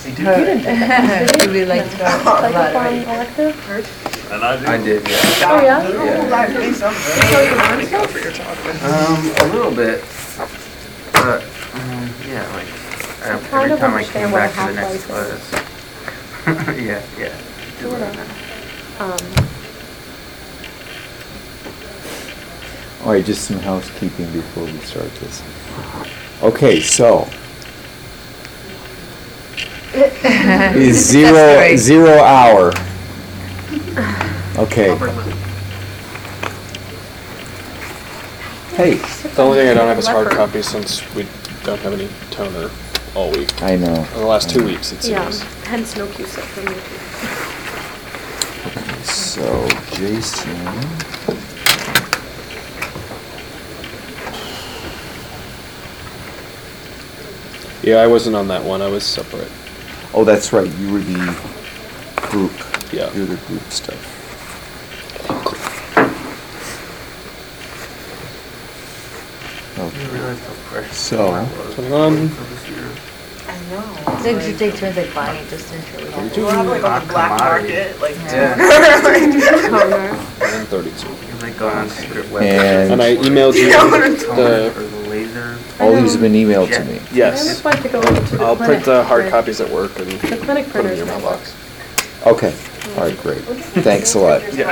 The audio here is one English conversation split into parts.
You didn't take that. You really like to go a lot already. Elective? And I do. I did, yeah. Oh, yeah? A little bit. But, yeah, like, kind every of time I understand came what a back to the next half-life class. Yeah, yeah. Do Sort it of. now. All right, just some housekeeping before we start this. Okay, so. Is That's zero hour. Okay. Hey, The only thing I don't have is hard copy since we don't have any toner all week. I know. Or the last 2 weeks, it Yeah, seems. hence no Q-Sip for me too. So, Jason. Yeah, I wasn't on that one. I was separate. Oh, that's right, you were the group. Yeah. You're the group stuff. I Okay. realized how precious So- mine was 21. for this year. I know. I think you should take turns like buying it just to ensure we have it. We'll have like on the black Commodity. market, like. Yeah. Toner. And 32. You like going on secret And- websites. And I emailed you Toner the... or the laser. All these have been emailed to me. I Yes. just like to go to the clinic. I'll print the hard for- copies at work and The clinic put them in printers. your mailbox. Okay, all right, great. Thanks a lot. Yeah.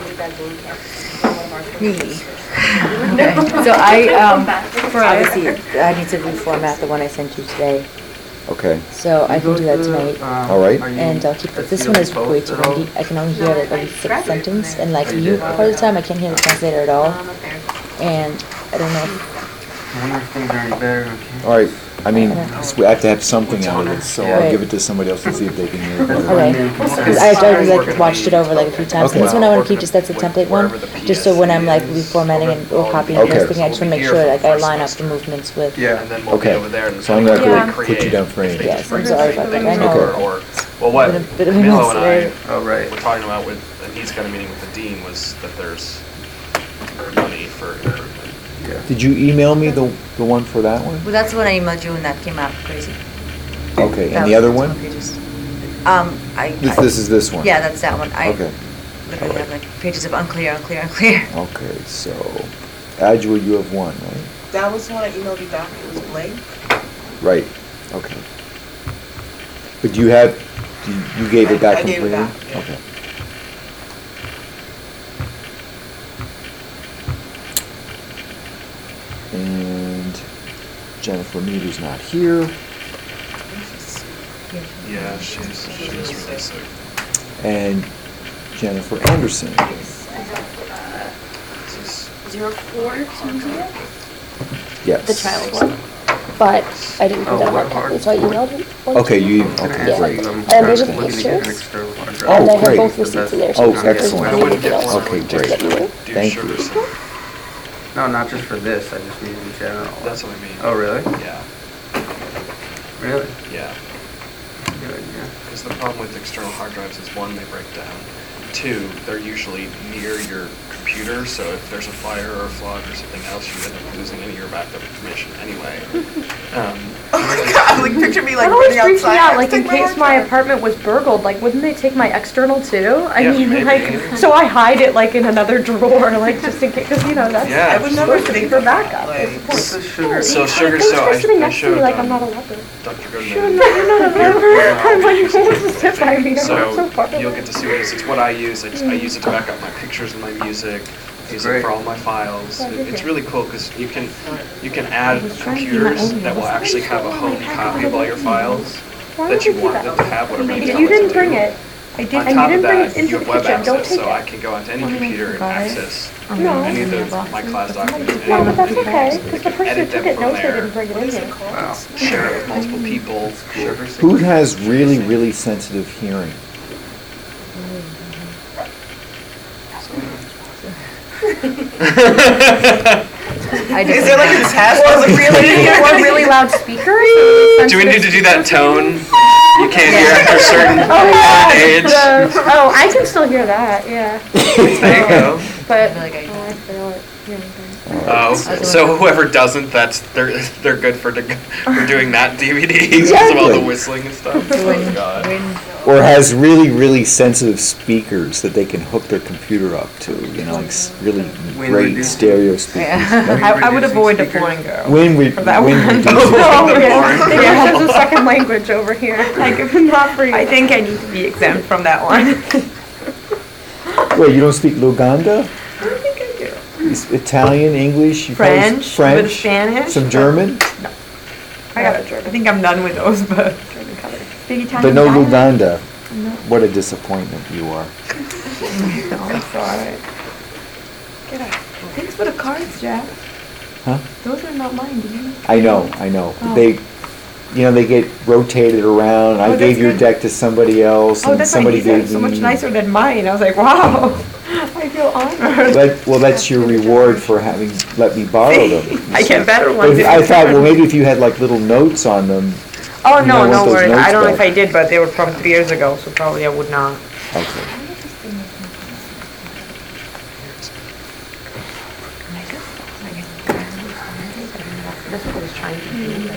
Me. Okay. So I, obviously, I need to reformat the one I sent you today, Okay, so I can do that tonight. All right. And I'll keep, this one is way too windy. I can only hear like every sixth sentence, and like you, part of the time, I can't hear the translator at all. And I don't know if I wonder if things are any better. Okay. all right. I mean, we have to have something out of it, so I'll Right. give it to somebody else and see if they can hear it better. Okay, because I already like watched it over like a few times, and this one I want to keep just as a template one, just so when I'm like reformatting and or copying and Okay. pasting, I just want to make sure like I line up the movements with. Yeah. And then we'll be Okay, over there and so I'm gonna Yeah. have to put you down for anything. Yes, I'm sorry about that. I know. Okay. Or, well, what Bit of a Milo and mess, I Oh, right. were talking about with, and he's got a meeting with the dean, was that there's money for improvement. Yeah. Did you email me the one for that one? Well, that's when I emailed you and that came out crazy. Okay, That and the was other 21 one? pages. This is this one? Yeah, that's that one. I Okay, literally have like pages of unclear, unclear, unclear. okay, so, Adjua, you have one, right? That was the one I emailed you back, it was blank. Right, okay. But you have, you gave it back I gave it completely? back, yeah. Okay. And Jennifer Meader's not here, Yeah, she's really sick. and Jennifer Anderson. This is- 0420, Yes. the child one. But I didn't put that on my copy, so I emailed him. Okay, you, I was gonna okay, ask great. you, I'm And these are the looking to get an pictures. external hard drive. Oh, And I have great. both receipts in there, so Oh, you can excellent. do anything else. Okay, Just great. let me know. Do Thank sugar you. syrup. No, not just for this, I just mean in general. That's what I mean. Oh, really? Yeah, Really? yeah. Good, yeah. Because the problem with external hard drives is, one, they break down. Two, they're usually near your computer, so if there's a fire or a flood or something else, you end up losing any of your backup information anyway. Oh my god, like picture me like That always running freaks me outside. out, I like in take my case hard my drive. apartment was burgled, like wouldn't they take my external too? I Yeah, mean, maybe. like, so I hide it like in another drawer, like just in case, because you know, that's Yeah. I would never supposed to be think for of that, backup. like- What's the sugar? So sugar, Those so are sitting I next to me showed like I'm not a leopard. Dr. You're Goodman. not a leopard. I'm like, who wants to sit by me? I'm so So far you'll away. get to see what it is. It's what I use. I use it to back up my pictures and my music. Use it Great. for all my files. Yeah, It's okay. really cool because you can add was trying to do my computers own that will notes. actually have a home copy of all your files Why that would you do want that? them to have whatever you If tell you it to didn't bring do. it, I did, On and you top of didn't bring it that, into you the have web kitchen, don't access, take so I it. can go onto any Oh, computer and got it. access No. any of my class documents. No, but that's any of okay, these. because I the can person who edit took them it from knows they there, didn't bring it What in is here. it called? Wow. share it with multiple people. Who has really, really sensitive hearing? I Is there like a test? Or really loud speakers? Do we need to do that tone? You can't hear after a certain age. Oh, I can still hear that, yeah. There you go. But, I feel like I- oh, I feel it. Yeah, okay. Oh, so whoever doesn't, they're good for doing that DVD because of all the Exactly. whistling and stuff. Oh, God. Or has really, really sensitive speakers that they can hook their computer up to, you know, like really Wind great reducing. stereo speakers. I would avoid the Speakers. foreign girl. For that one. reducing. Oh, The yeah. foreign Yeah, there's a second language over here. Like, not for you. I think I need to be exempt from that one. Wait, you don't speak Luganda? I don't think I do. Italian, English? You probably- French, a bit of Spanish. Some German? I got a I German. think I'm done with those, but. Big Italian But no dialect. Luganda. What a disappointment you are. No, I'm sorry. Get out. Thanks for the cards, Jack. Huh? Those are not mine, do you? I know. Oh. They, you know, they get rotated around. I Oh, gave that's your good. deck to somebody else Oh, and that's why somebody these are gave so much me- nicer than mine. I was like, wow, I feel honored. Well, that's your reward for having let me borrow them. I get better But ones. I thought, well, maybe if you had like little notes on them. Oh, you no, might no want those worries. I notes don't know if back. I did, but they were from 3 years ago, so probably I would not. Okay. That's what I was trying to do.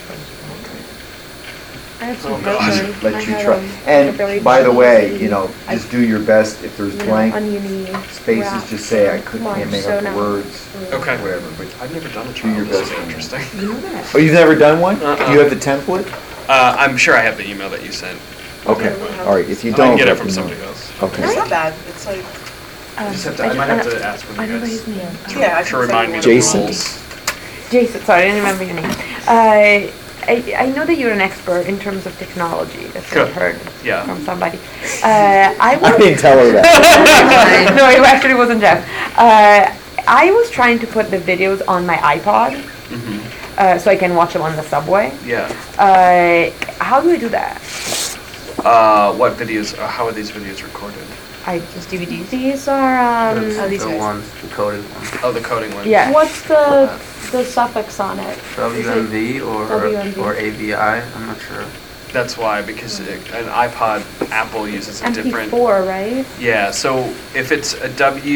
I have Oh, some God. heartburn. Let I you had, try. a very And by the way, cheesy, you know, just do your best. If there's you know, blank oniony spaces, wrap just say I for can't lunch, make so up the now- words. Okay. Whatever. But I've never done a Do trial. your This best. is interesting. You know that? Oh, you've never done one? Uh-uh. Do you have the template? I'm sure I have the email that you sent. Okay. All right. If you I don't, can get it let from me know. somebody else. Okay. It's not bad. It's like, I just have to, I might have to ask when I you don't know guys his name. yeah, I to can remind me send the you one. Jason? rules. Jason, sorry, I didn't remember your name. I know that you're an expert in terms of technology. That's what I've Good. heard Yeah. from somebody. I I was, didn't tell her that. no, it actually wasn't Jeff. I was trying to put the videos on my iPod Mhm. so I can watch them on the subway. Yeah. How do I do that? What videos, how are these videos recorded? Just DVDs. These are, these The guys. ones, the coded ones. Oh, the coding one? Yeah. what's the suffix on it? WMV or WMV. AVI, I'm not sure. That's why, because an iPod, Apple uses a different. MP4, right? Yeah, so if it's a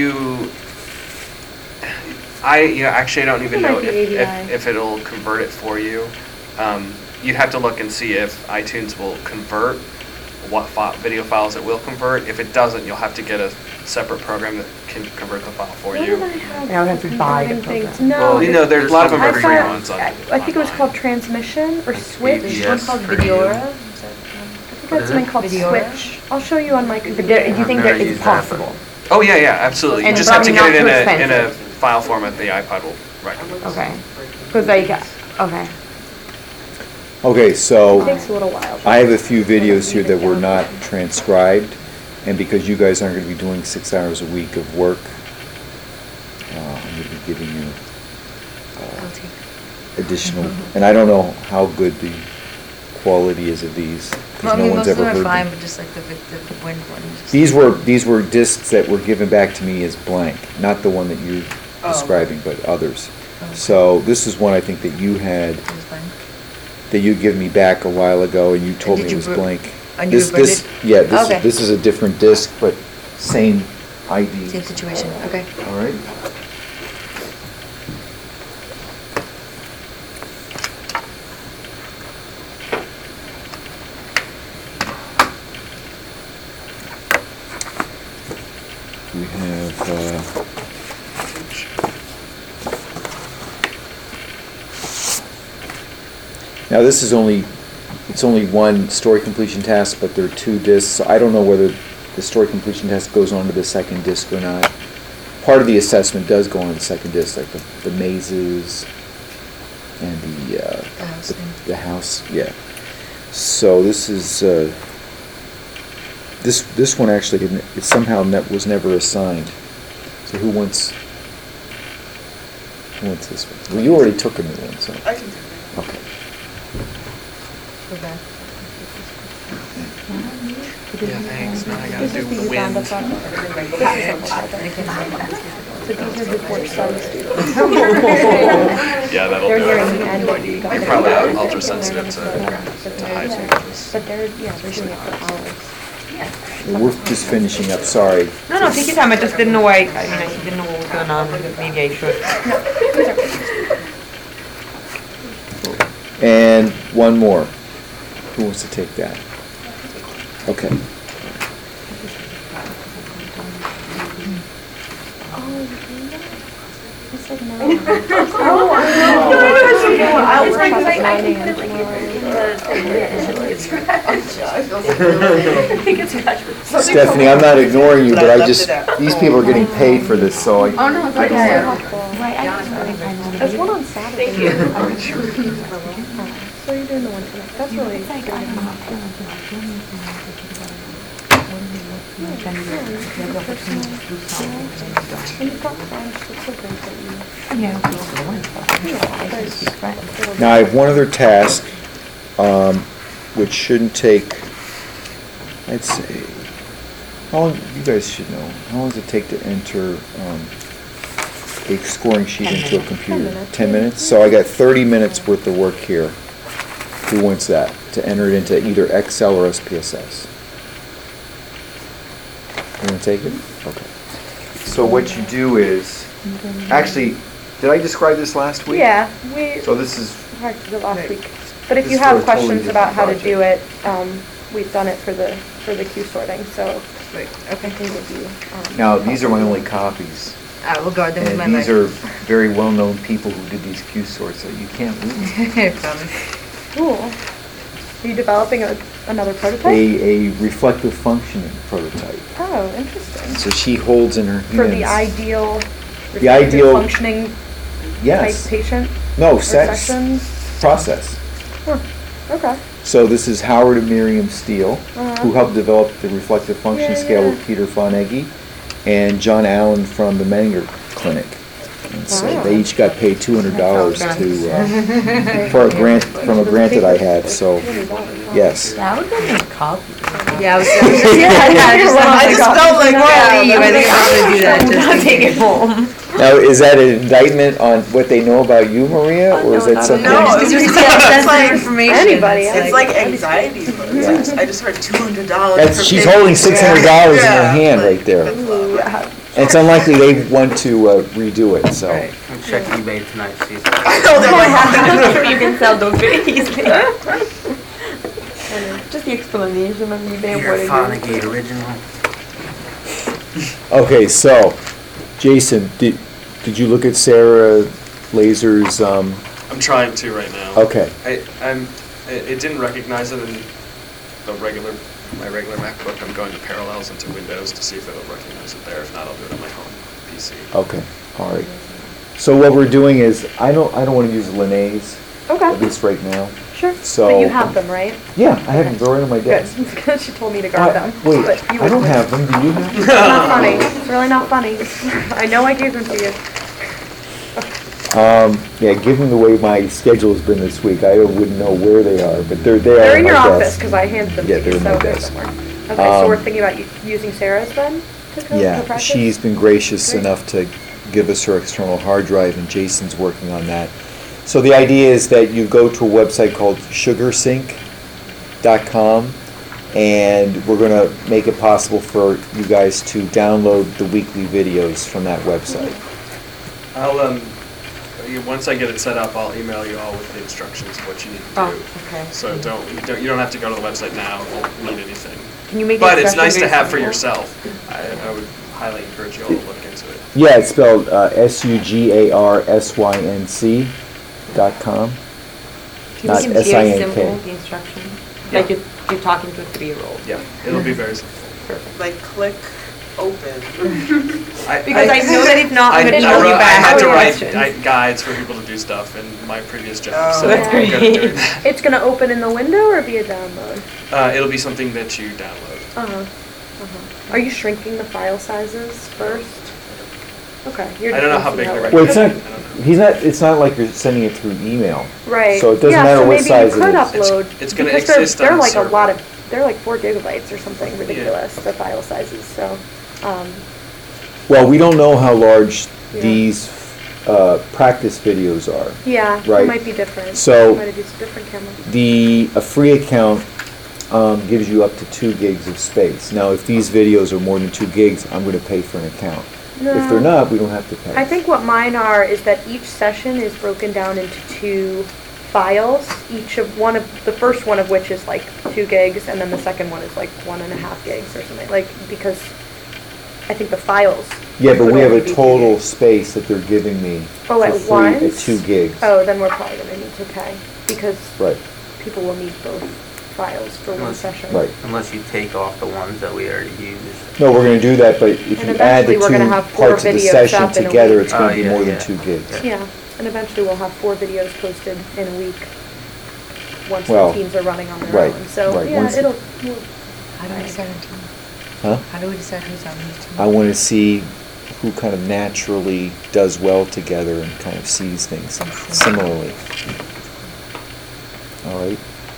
actually, I don't even It might know be if, AVI. if it'll convert it for you. You'd have to look and see if iTunes will convert what video files it will convert. If it doesn't, you'll have to get a separate program that can convert the file for What you. did I have? Yeah, I would have to buy the converting things? program. No. Well, You know, there's a lot of them I are free thought- ones on. I think it was online. called Transmission or Switch. ABS One called for Videora. I think What that's is something it? called Videora? Switch. I'll show you on my But computer. do you think I've that never it's used that, but- possible? Oh, yeah, yeah, absolutely. You And just have to probably get it not in too a expensive. file format the iPod will recognize. Okay. Because like, okay. Okay, It so takes a little while. I have a few videos here that were not transcribed, and because you guys aren't going to be doing 6 hours a week of work, I'm going to be giving you additional, and I don't know how good the quality is of these, Well, because I no mean, one's most of ever them are heard fine, them. but just like the wind one. just- These were discs that were given back to me as blank, not the one that you're Oh. describing, but others. Okay. So this is one I think that you had, It was fine. that you give me back a while ago, and you told me did it you was br- blank. and you This, burned this, it? yeah, Okay. this is a different disc, but same ID. Same situation, okay. All right. We have, now this is only, it's only one story completion task, but there are 2 discs. So I don't know whether the story completion task goes on to the second disc or not. Part of the assessment does go on to the second disc, like the mazes and The house thing. the house, yeah. So this is, this one actually didn't, it somehow was never assigned. So who wants this one? Well, you already took a new one, so, I can do that. okay. Okay. Yeah, thanks. Now I gotta This do is the the Uganda wind. project. So these are the work study students. Yeah, that'll They're do here in it. the end of the Uganda. You're probably project. ultra sensitive to But high they're, changes. but they're, yeah, they're doing it for hours. We're just finishing up, sorry. No, take your time. I just didn't know why. I mean, I didn't know what was going on. Maybe I should. And one more. Who wants to take that? Okay. Stephanie, I'm not ignoring you, but I just, these people are getting paid for this, so I. There's one on Saturday. Thank you. So you're doing the one tonight. That's really Now, I have one other task, which shouldn't take, I'd say, how long, you guys should know, how long does it take to enter a scoring sheet into a computer? 10 minutes? So I got 30 minutes worth of work here. Who wants that? To enter it into either Excel or SPSS? You want to take it? Okay. So what you do is, actually, did I describe this last week? Yeah, So this is, hard to do last week. But if This you is have for a totally questions about how to different do it, we've done it for the queue sorting, so Wait, I okay. think it would be. now, these are my only copies. I will guard them with my And life. these are very well-known people who did these Q sorts, so you can't lose. Promise. Cool. Are you developing another prototype? A reflective functioning prototype. Oh, interesting. So she holds in her hands. For the ideal, The ideal- functioning type Yes. patient No, or sex. session? Process. Huh, okay. So this is Howard and Miriam Steele, Uh-huh. who helped develop the reflective function Yeah, scale yeah. with Peter Von Egge, and John Allen from the Menger Clinic. And so Wow. they each got paid $200 That to, for a grant, from a grant that I had, so, yes. That would be a copy. Yeah, I was Yeah, I just felt like, yeah, I think I'm gonna do that. Just Take it home. Now, is that an indictment on what they know about you, Maria, or is that something? No, Just it's sensitive like- information. Anybody, It's like anxiety, but it's like, I just heard $200. That's, for she's paying- holding $600 in her Yeah. hand right there. And it's unlikely they want to redo it, so. Right, we'll check eBay tonight, see if I know, they're like, I'm sure you can sell those very easily. Just the explanation of eBay and what your it is. Fonagate original. Okay, so, Jason, did you look at Sarah Laser's, I'm trying to right now. okay, It didn't recognize it in my regular MacBook. I'm going to Parallels into Windows to see if it'll recognize it there. If not, I'll do it on my home PC. okay, all right. So what we're doing is, I don't want to use Linnaeus, at Okay, least right now. sure. So- But you have them, right? Yeah, I have them, they're right on my Good, desk. because she told me to guard them. Wait, but you I don't wouldn't. have them, do you have them? It's not funny. It's really not funny. I know I gave them to you. Yeah, given the way my schedule's been this week, I wouldn't know where they are, but they're there They're on in your my office, desk. because I handed them Yeah, to they're you, in so my they're desk. somewhere. Okay, so we're Um, thinking about using Sarah's then? To Yeah, practice? she's been gracious Great. enough to give us her external hard drive, and Jason's working on that. So the idea is that you go to a website called sugarsync.com, and we're going to make it possible for you guys to download the weekly videos from that website. Once I get it set up, I'll email you all with the instructions of what you need to do. Oh, okay. So you don't have to go to the website now. It won't need anything. Can you make But it it's nice to have for simple? yourself. I would highly encourage you all to look into it. Yeah, it's spelled sugarsync.com. Can Not you make it very SINK. simple, the instructions? Like you're talking to a 3-year-old. Yeah, it'll be very simple. like, click, open. Because I know that if not, I'm gonna email you I back had with to write questions. guides for people to do stuff in my previous job. Oh. So That's I'm good at great. doing that. It's gonna open in the window or via download? It'll be something that you download. Uh-huh, uh-huh. Are you shrinking the file sizes first? Okay. I don't know how big they're. Well, it's I not, don't know. it's not like you're sending it through email. Right. So it doesn't matter what size it Yeah, is. so maybe you could upload. It's gonna because exist they're on the like a server. lot of, they're like 4 gigabytes or something ridiculous, the file sizes, so, Well, we don't know how large Yeah. these practice videos are. yeah, Right. it might be different. So- Might have used a different camera. A free account gives you up to 2 gigs of space. Now, if these videos are more than 2 gigs, I'm going to pay for an account. If they're not, we don't have to pay. I think what mine are is that each session is broken down into 2 files, the first one of which is like 2 gigs, and then the second one is like 1.5 gigs or something, like, because I think the files. Yeah, but we have a would be 2 total gigs. space that they're giving me Oh, for at free once? at 2 gigs. Oh, then we're probably gonna need to pay, because Right, people will need both files for one session. right. Unless you take off the ones that we already used. No, we're going to do that, but if And you add the eventually we're 2 gonna have 4 parts of the videos session up in a together, week. it's going to be Yeah, more than yeah. 2 gigs. Yeah, and eventually we'll have 4 videos posted in a week, once Well, the teams are running on their right, own, so, right, yeah, once- it'll, How do we decide on team? Huh? How do we decide who's on whose team? I want to see who kind of naturally does well together and kind of sees things similarly. All right.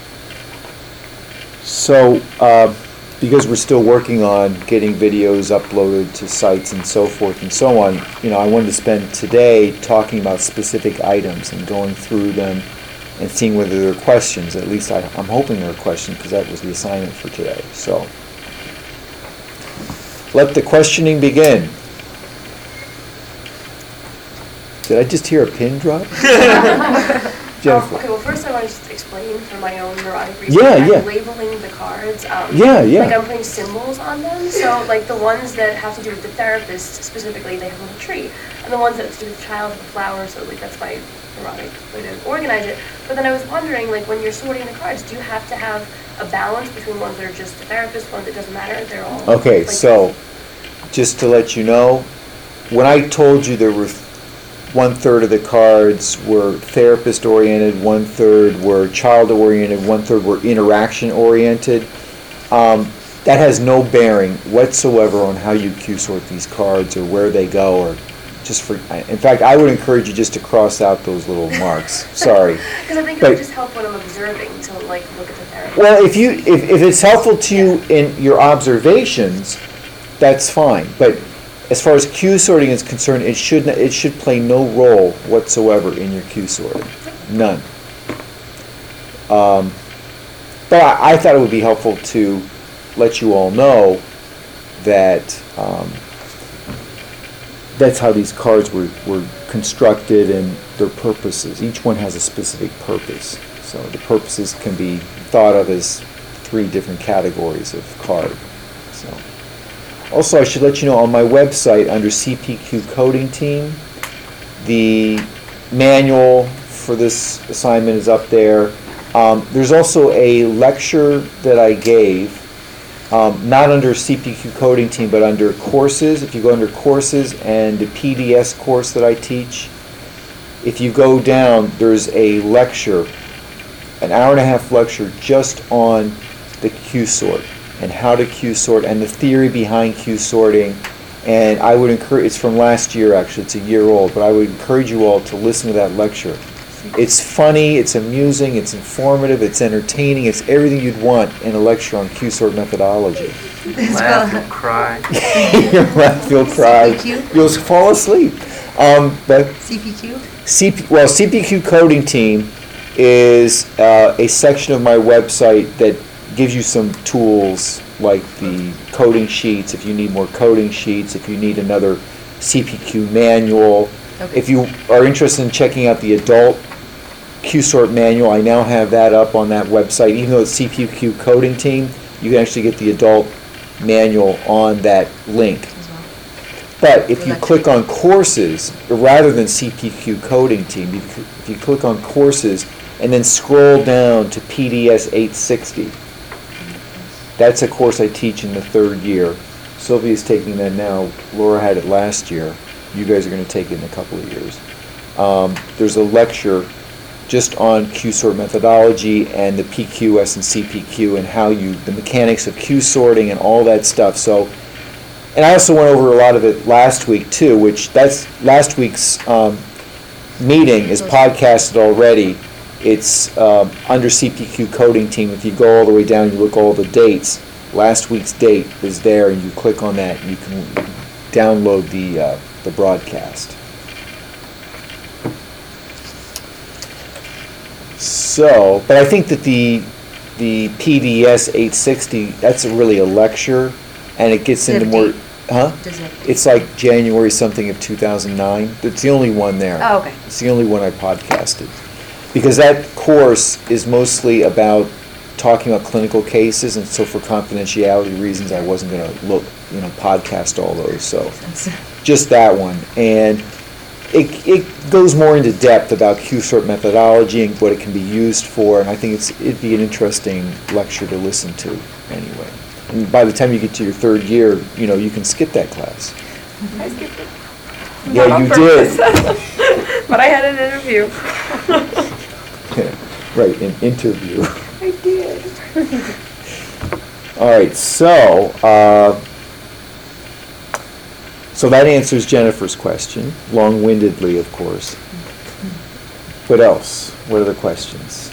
So, because we're still working on getting videos uploaded to sites and so forth and so on, I wanted to spend today talking about specific items and going through them and seeing whether there are questions. At least I'm hoping there are questions, because that was the assignment for today. So, let the questioning begin. Did I just hear a pin drop? Jennifer? Okay, well, first I want to just explain for my own neurotic Yeah, reason. yeah. I'm labeling the cards. Yeah. Like I'm putting symbols on them. So like the ones that have to do with the therapist specifically, they have a little tree. And the ones that have to do with the child have a flower, so like that's my neurotic way to organize it. But then I was wondering, like when you're sorting the cards, do you have to have a balance between ones that are just the therapist, ones that doesn't matter? They're all Okay, like, so, just to let you know, when I told you there were 1/3 of the cards were therapist-oriented, 1/3 were child-oriented, 1/3 were interaction-oriented, that has no bearing whatsoever on how you Q-sort these cards or where they go, or in fact, I would encourage you just to cross out those little marks. Sorry. Because I think it But- would just help when I'm observing to like look at the therapist. Well, if it's helpful to you in your observations, that's fine. But as far as Q sorting is concerned, it should play no role whatsoever in your Q sorting, none. But I thought it would be helpful to let you all know that that's how these cards were constructed and their purposes. Each one has a specific purpose. So the purposes can be thought of as 3 different categories of card. So, also, I should let you know, on my website under CPQ Coding Team, the manual for this assignment is up there. There's also a lecture that I gave, not under CPQ Coding Team, but under courses. If you go under courses and the PDS course that I teach, if you go down, there's a lecture, an hour-and-a-half lecture just on the Q-sort and how to Q-sort and the theory behind Q-sorting. And I would encourage, it's from last year actually, it's a year old, but I would encourage you all to listen to that lecture. It's funny, it's amusing, it's informative, it's entertaining, it's everything you'd want in a lecture on Q-sort methodology. Laugh and cry. You'll laugh, you'll cry, CPQ? you'll fall asleep. But CPQ? CPQ Coding Team is a section of my website that gives you some tools like the coding sheets, if you need more coding sheets, if you need another CPQ manual. Okay. If you are interested in checking out the adult Q-sort manual, I now have that up on that website. Even though it's CPQ Coding Team, you can actually get the adult manual on that link. As well. But if you click on courses, rather than CPQ Coding Team, if you click on courses and then scroll down to PDS 860, that's a course I teach in the 3rd year. Sylvia's taking that now. Laura had it last year. You guys are going to take it in a couple of years. There's a lecture just on Q-sort methodology and the PQS and CPQ and how the mechanics of Q-sorting and all that stuff. So, and I also went over a lot of it last week too, that's last week's meeting is podcasted already. It's under CPQ Coding Team. If you go all the way down, you look all the dates. Last week's date is there, and you click on that, and you can download the broadcast. So, but I think that the the PDS 860, that's really a lecture, and it gets into more, huh? Does it? It's like January something of 2009. It's the only one there. Oh, okay. It's the only one I podcasted. Because that course is mostly about talking about clinical cases, and so for confidentiality reasons, I wasn't going to podcast all those. So just that one. And it goes more into depth about Q-sort methodology and what it can be used for, and I think it'd be an interesting lecture to listen to anyway. And by the time you get to your third year, you can skip that class. I skipped it. Yeah, Not on you did. purpose. But I had an interview. Right, an interview. I did. All right, so that answers Jennifer's question, long-windedly, of course. What else? What other questions?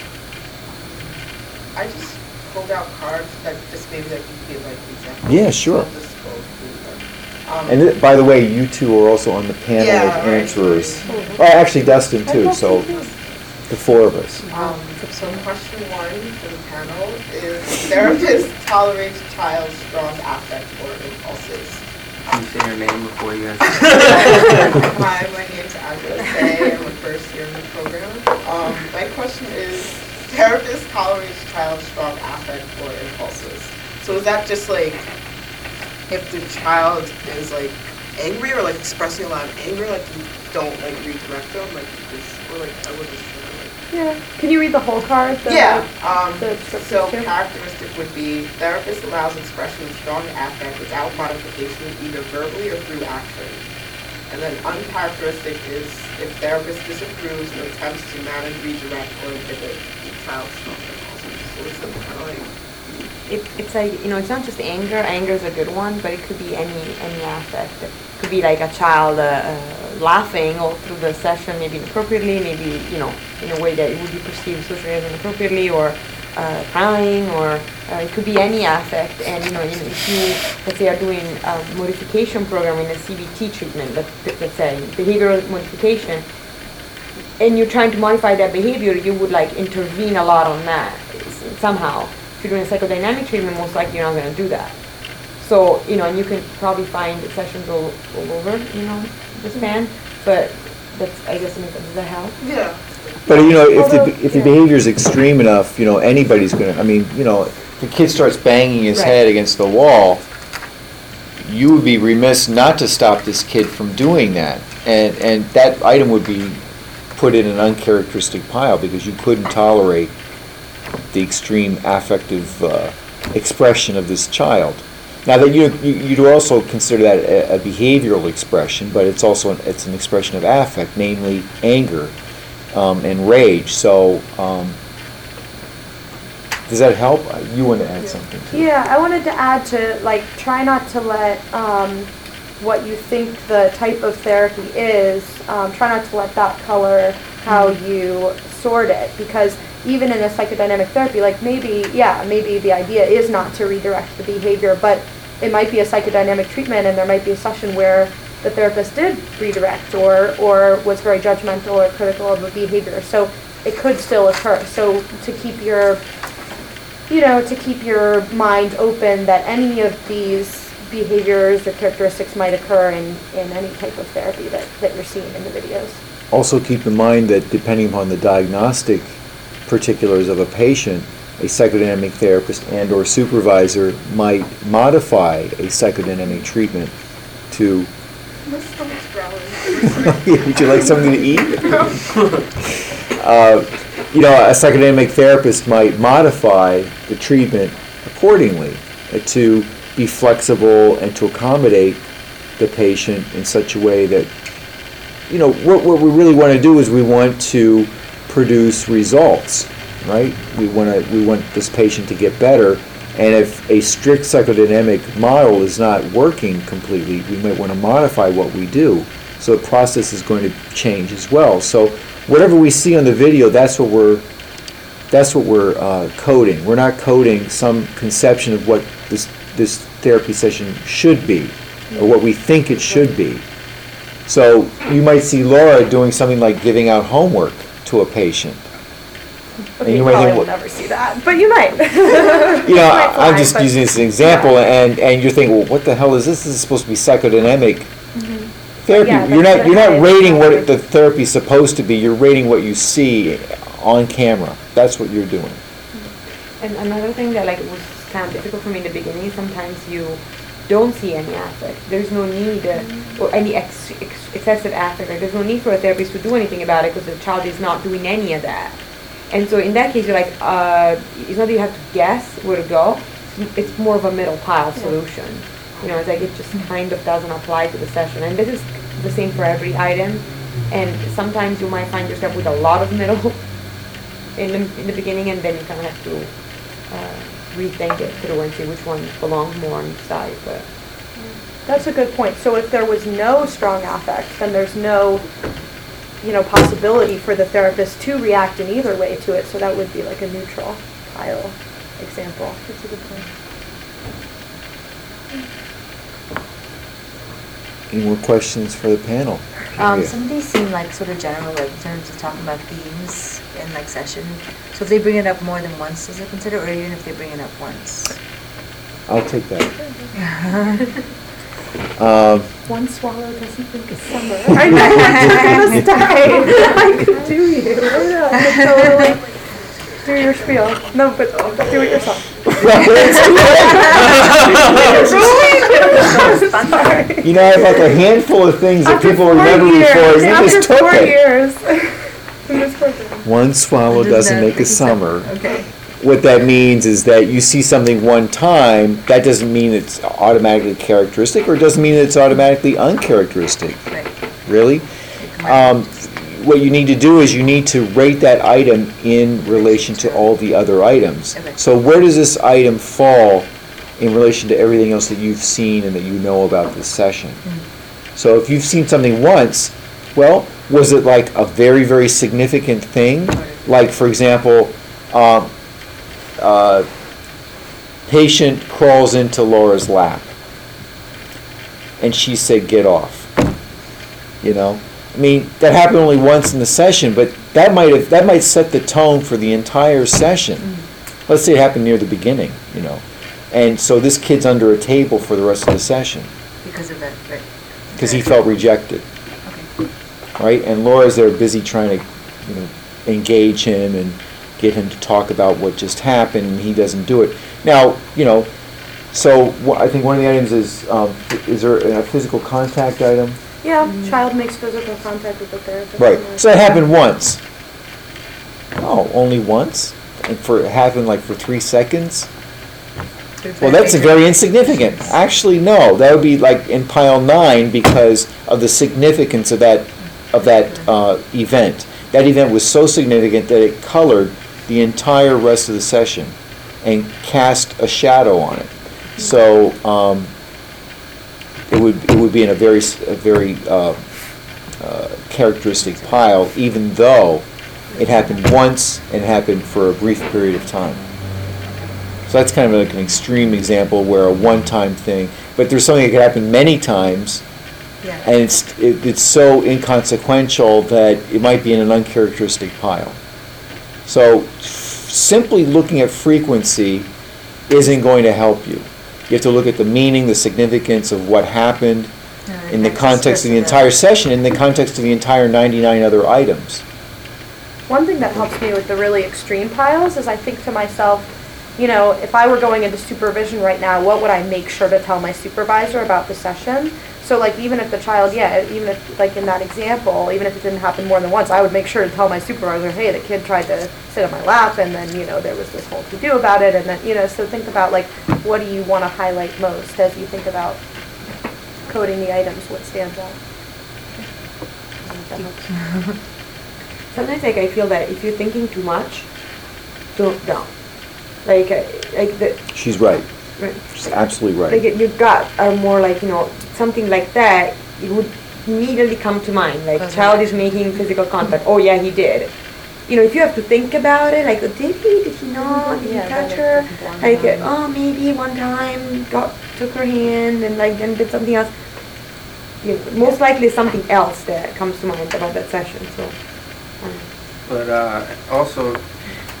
I just pulled out cards that just maybe that you could give like examples. Yeah, sure. I'll just go through them. By the way, you two are also on the panel Yeah, of right. answerers. Oh, actually, Dustin too, so the four of us. So question one for the panel is, therapist tolerates child's strong affect or impulses. Can you say your name before you answer? Hi, my name's Angela Say. I'm a first year in the program. My question is, therapist tolerates child's strong affect or impulses. So is that just like, if the child is like angry or like expressing a lot of anger, like you don't like redirect them, like you just, or like I would just Yeah. Can you read the whole card? Yeah, the so description? characteristic would be, therapist allows expression of strong affect without modification, either verbally or through action. And then uncharacteristic is if therapist disapproves or attempts to manage, redirect, or inhibit the child's strong impulses. So it's kind of like, It's like, it's not just anger. Anger is a good one, but it could be any affect. It could be like a child laughing all through the session, maybe inappropriately, maybe, in a way that it would be perceived socially as inappropriately, or crying, or it could be any affect. And, if you, let's say, are doing a modification program in a CBT treatment, let's say, behavioral modification, and you're trying to modify that behavior, you would like intervene a lot on that somehow. If you're doing a psychodynamic treatment, most likely you're not going to do that. So, and you can probably find sessions all over, the span, but that's, I guess, does that help? yeah. But Although, if the yeah. behavior is extreme enough, anybody's gonna. If the kid starts banging his Right. head against the wall, you would be remiss not to stop this kid from doing that, and that item would be put in an uncharacteristic pile because you couldn't tolerate the extreme affective expression of this child. Now that you'd also consider that a behavioral expression, but it's also it's an expression of affect, namely anger and rage. So does that help? You want to add something too? Yeah, I wanted to add to, try not to let what you think the type of therapy is, try not to let that color how you sort it, because even in a psychodynamic therapy, maybe the idea is not to redirect the behavior, but it might be a psychodynamic treatment and there might be a session where the therapist did redirect or was very judgmental or critical of a behavior. So it could still occur. So to keep your mind open that any of these behaviors or characteristics might occur in any type of therapy that you're seeing in the videos. Also keep in mind that depending upon the diagnostic particulars of a patient, a psychodynamic therapist and or supervisor might modify a psychodynamic treatment to... My stomach's growling. Would you like something to eat? A psychodynamic therapist might modify the treatment accordingly to be flexible and to accommodate the patient in such a way that, what we really want to do is we want to produce results, right? We want this patient to get better, and if a strict psychodynamic model is not working completely, we might want to modify what we do. So the process is going to change as well. So whatever we see on the video, that's what we're coding. We're not coding some conception of what this therapy session should be, or what we think it should be. So you might see Laura doing something like giving out homework to a patient. Okay, you you might probably think, will well- never see that, but you might. You know, Might I'm fly, just but- using this as an example, and you're thinking, well, what the hell is this? This is supposed to be psychodynamic therapy. Yeah, You're that's not the highest rating what standard. the therapy's supposed to be. You're rating what you see on camera. That's what you're doing. And another thing that like was kind of difficult for me in the beginning is sometimes you don't see any affect. There's no need or any excessive affect. Like, there's no need for a therapist to do anything about it because the child is not doing any of that. And so in that case, you're like, it's not that you have to guess where to go. It's more of a middle pile solution. You know, it's like it just kind of doesn't apply to the session. And this is the same for every item. And sometimes you might find yourself with a lot of middle in the beginning, and then you kind of have to rethink it through and see which one belongs more on each side. But That's a good point. So if there was no strong affect, then there's no, possibility for the therapist to react in either way to it. So that would be like a neutral pile example. That's a good point. Any more questions for the panel? Yeah. Some of these seem like sort of general, like in terms of talking about themes in like session. So if they bring it up more than once, does it consider, or even if they bring it up once? I'll take that. One swallow doesn't make a summer. I know, you're gonna die. I could do you. I could totally do your spiel. No, but do it yourself. Sorry. You know, I have like a handful of things that After people 4 remember years, before, and you after just took 4 it. years. In this program. One swallow doesn't make a summer. Okay. What that means is that you see something one time, that doesn't mean it's automatically characteristic, or it doesn't mean it's automatically uncharacteristic. Right. Really? What you need to do is you need to rate that item in relation to all the other items. Okay. So where does this item fall in relation to everything else that you've seen and that you know about this session? So if you've seen something once, well, was it like a very, very significant thing? Like, for example, patient crawls into Laura's lap, and she said, "Get off." You know, I mean, that happened only once in the session, but that might set the tone for the entire session. Let's say it happened near the beginning, and so this kid's under a table for the rest of the session Because of that, right? because he felt rejected, Okay. right? And Laura's there busy trying to, engage him and get him to talk about what just happened, and he doesn't do it. Now, so I think one of the items is there a physical contact item? Yeah, child makes physical contact with the therapist. Right. So that happened once. Oh, only once? And it happened like for 3 seconds? Well, that's very insignificant. Actually, no. That would be like in pile 9 because of the significance of that event. That event was so significant that it colored the entire rest of the session and cast a shadow on it. So it would be in a very characteristic pile, even though it happened once and happened for a brief period of time. So that's kind of like an extreme example where a one-time thing, but there's something that could happen many times, Yeah. and it's so inconsequential that it might be in an uncharacteristic pile. So simply looking at frequency isn't going to help you. You have to look at the meaning, the significance of what happened in the context of the entire session, in the context of the entire 99 other items. One thing that helps me with the really extreme piles is I think to myself, if I were going into supervision right now, what would I make sure to tell my supervisor about the session? So like even if the child, even if like in that example, even if it didn't happen more than once, I would make sure to tell my supervisor, hey, the kid tried to sit on my lap, and then, there was this whole to-do about it, and then, so think about like, what do you want to highlight most as you think about coding the items, what stands out? sometimes like I feel that if you're thinking too much, don't. She's right. Right. She's absolutely right. Like your gut are more like, something like that, it would immediately come to mind. Like, child is making physical contact. Oh yeah, he did. If you have to think about it, like, did he not? Did he touch her? Like, oh, maybe one time took her hand and like then did something else. Most likely something else that comes to mind about that session. So. But also,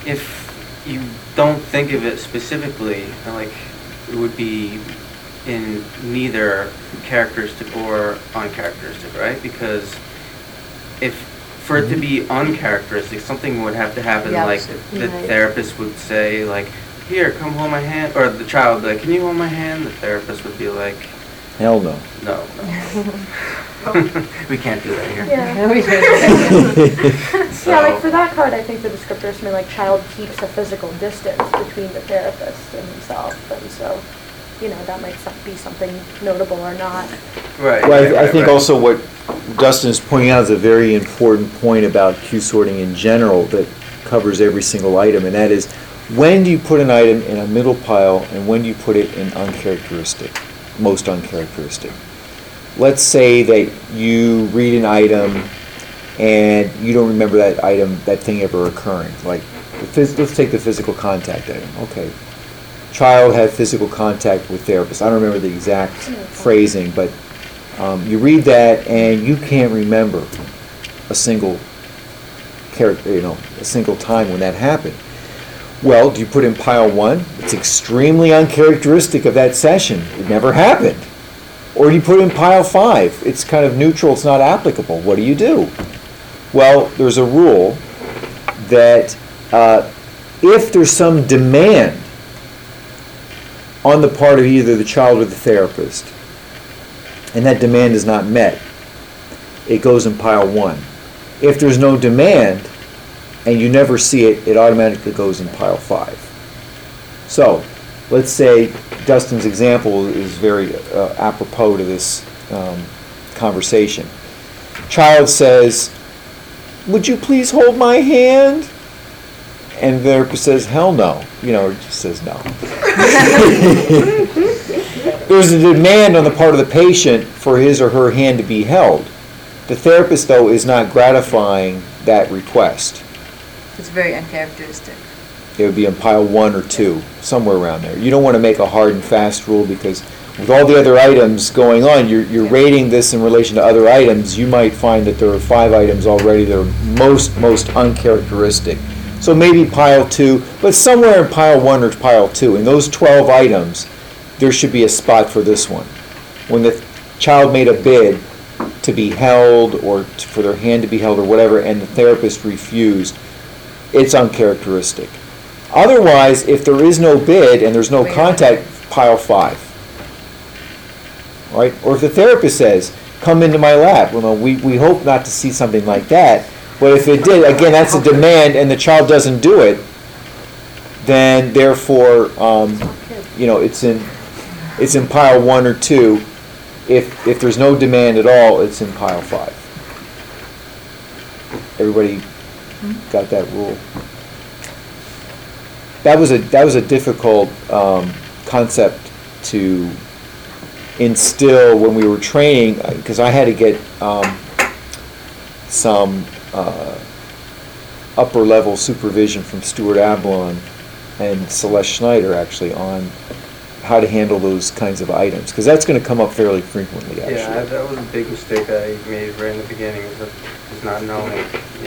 if you don't think of it specifically, like, it would be in neither characteristic or uncharacteristic, right? Because if, for it to be uncharacteristic, something would have to happen, Yeah, like, absolutely. the Right. therapist would say, like, here, come hold my hand, or the child would be like, can you hold my hand? The therapist would be like, Hell no. no. We can't do that here. Yeah. So- Yeah, like for that card, I think the descriptor is something like child keeps a physical distance between the therapist and himself, and so, that might be something notable or not. Right. Well, right, I right, think right. also what Dustin is pointing out is a very important point about Q sorting in general that covers every single item, and that is, when do you put an item in a middle pile and when do you put it in uncharacteristic, most uncharacteristic? Let's say that you read an item and you don't remember that thing ever occurring. Like, let's take the physical contact item. Okay. Child had physical contact with therapist. I don't remember the exact phrasing, but you read that and you can't remember a single character, a single time when that happened. Well, do you put in pile 1? It's extremely uncharacteristic of that session. It never happened. Or do you put in pile 5? It's kind of neutral. It's not applicable. What do you do? Well, there's a rule that if there's some demand on the part of either the child or the therapist, and that demand is not met, it goes in pile 1. If there's no demand, and you never see it, it automatically goes in pile 5. So, let's say Dustin's example is very apropos to this conversation. Child says, "Would you please hold my hand?" And the therapist says, "Hell no." It just says no. There's a demand on the part of the patient for his or her hand to be held. The therapist, though, is not gratifying that request. It's very uncharacteristic. It would be in pile 1 or 2, somewhere around there. You don't want to make a hard and fast rule because with all the other items going on, you're rating this in relation to other items. You might find that there are 5 items already that are most uncharacteristic. So maybe pile 2, but somewhere in pile 1 or pile 2. In those 12 items, there should be a spot for this one. When the child made a bid to be held or for their hand to be held or whatever, and the therapist refused, it's uncharacteristic. Otherwise, if there is no bid and there's no contact, pile 5. Right? Or if the therapist says, "Come into my lap," well, no, we hope not to see something like that. But if it did, again, that's a demand, and the child doesn't do it, then therefore, it's in pile 1 or 2. If there's no demand at all, it's in pile 5. Everybody got that rule? That was a difficult concept to instill when we were training, because I had to get some upper level supervision from Stuart Ablon and Celeste Schneider actually on how to handle those kinds of items, because that's going to come up fairly frequently actually. Yeah, that was a big mistake I made right in the beginning, is not knowing,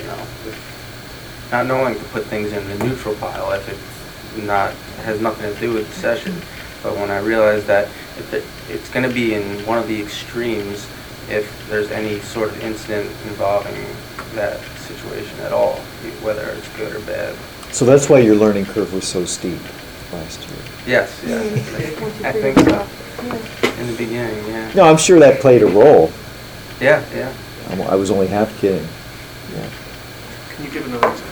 not knowing to put things in the neutral pile if has nothing to do with the session. But when I realized that it's going to be in one of the extremes if there's any sort of incident involving that situation at all, whether it's good or bad. So that's why your learning curve was so steep last year. Yes, yeah. I think so. In the beginning, yeah. No, I'm sure that played a role. Yeah, yeah. I was only half kidding. Yeah. Can you give another example?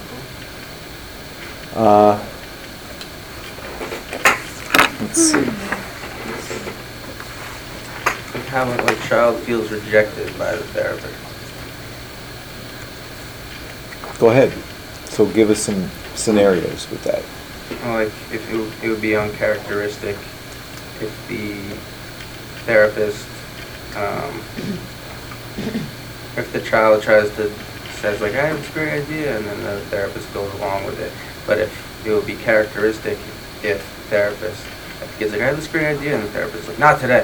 Let's see. Like how a child feels rejected by the therapist. Go ahead. So give us some scenarios with that. Well, like if it would be uncharacteristic if the therapist, if the child says like, "I have this great idea," and then the therapist goes along with it. But if it would be characteristic if the kid's like, "I have this great idea," and the therapist's like, "Not today."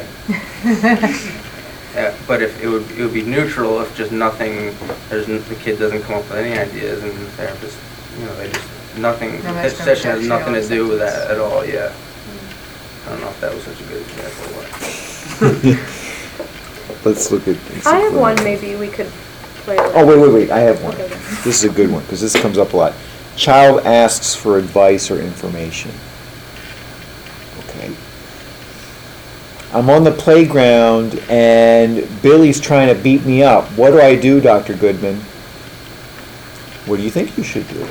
But if it would be neutral if just nothing, the kid doesn't come up with any ideas, and the therapist, they just nothing, No, this that's session has no nothing to do with that at all, yeah. I don't know if that was such a good example, but. Let's look at. I have one maybe we could play with. Oh, wait, I have one. Okay. This is a good one, because this comes up a lot. Child asks for advice or information. Okay. I'm on the playground and Billy's trying to beat me up. What do I do, Dr. Goodman? What do you think you should do?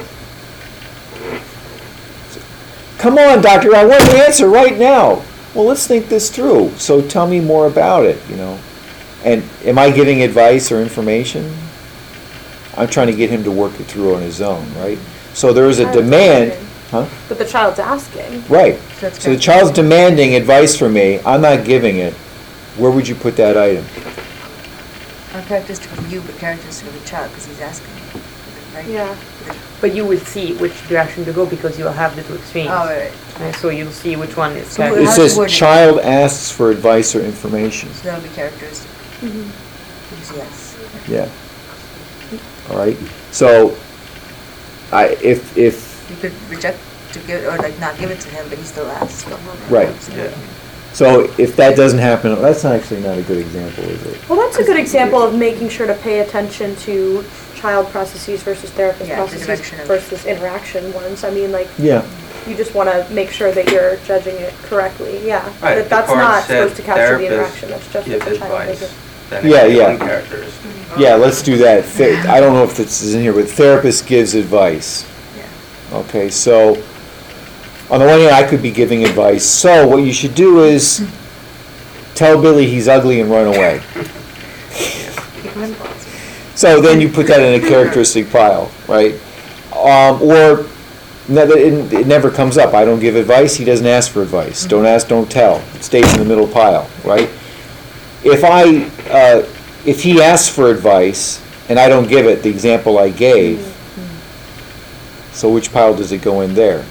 Come on, doctor, I want an answer right now. Well, let's think this through. So tell me more about it, you know. And am I giving advice or information? I'm trying to get him to work it through on his own, right? So there is a Child's demand, asking. huh? But the child's asking. Right. That's So the correct. child's demanding advice from me. I'm not giving it. Where would you put that item? Uncharacteristic of you, but characteristic of the child, because he's asking, right? Yeah. But you will see which direction to go because you will have the two extremes. Oh, right. So you'll see which one is So It how's says the wording? child asks for advice or information. So that would be characteristic. Mhm. Because yes. Yeah. All right. So, if You could reject to give, or like not give it to him, but he still asks. right. Yeah. So if that doesn't happen, that's actually not a good example, is it? Well, that's a good example of making sure to pay attention to child processes versus therapist Yeah, the processes direction of- versus interaction ones. I mean, like, Yeah. you just want to make sure that you're judging it correctly. Yeah. Right, That that's the card not said supposed to capture the therapists interaction. That's just give what the child advice, does. then Yeah, it's yeah. uncharacteristic. Yeah. Let's do that. I don't know if this is in here, but therapist gives advice. Yeah. Okay. So on the one hand, I could be giving advice. So what you should do is tell Billy he's ugly and run away. So then you put that in a characteristic pile, right? Or it never comes up. I don't give advice. He doesn't ask for advice. Don't ask, don't tell. It stays in the middle pile, right? If he asks for advice and I don't give it, the example I gave, so which pile does it go in there?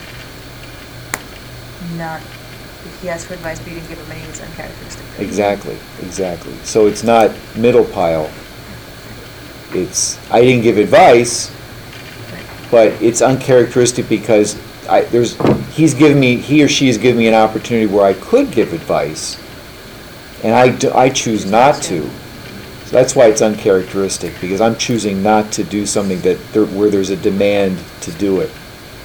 Not, if he asked for advice, but you didn't give him any, it's uncharacteristic. Exactly. So it's not middle pile. It's, I didn't give advice, but it's uncharacteristic because he or she has given me an opportunity where I could give advice, and I choose not to. So that's why it's uncharacteristic, because I'm choosing not to do something where there's a demand to do it.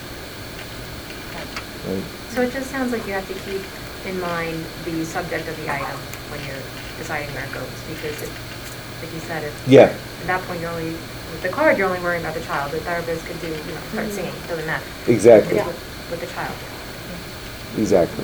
Right? So it just sounds like you have to keep in mind the subject of the item when you're deciding where it goes, because like you said, Yeah. at that point you're only, with the card, you're only worrying about the child. The therapist could do, start singing, doesn't matter. Exactly. It's with the child. Exactly.